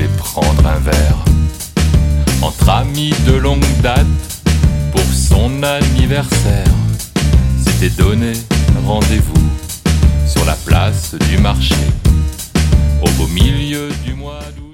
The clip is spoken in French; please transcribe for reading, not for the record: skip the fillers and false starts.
voulait prendre un verre. Entre amis de longue date, pour son anniversaire, s'était donné rendez-vous sur la place du marché, au beau milieu du mois d'août.